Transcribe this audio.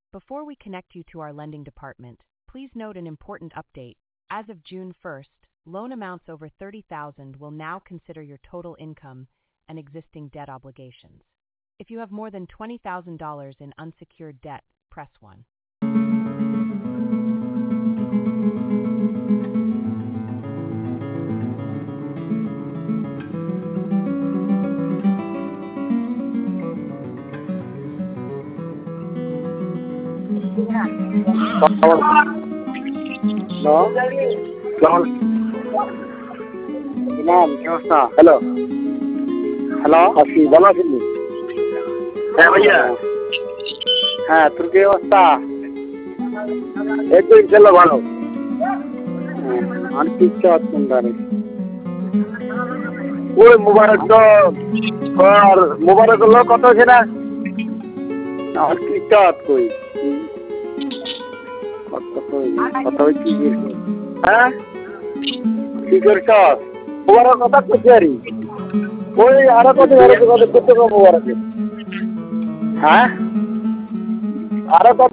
Before we connect you to our lending department, please note an important update. As of June 1st, loan amounts over $30,000 will now consider your total income and existing debt obligations. If you have more than $20,000 in unsecured debt, press 1. Hello hello আসি ভালো আছেন হ্যাঁ ভাইয়া হ্যাঁ তোর কি অবস্থা একদম ইনশাআল্লাহ ভালো আর কি চাস তোমরা ওই মোবারক তো আর মোবারক লোক কত আছে না আর কি চাস কই কত কি হ্যাঁ কি করছস মোবারক কথা কইছারি ওই আরো কত মোবারক হ্যাঁ আরো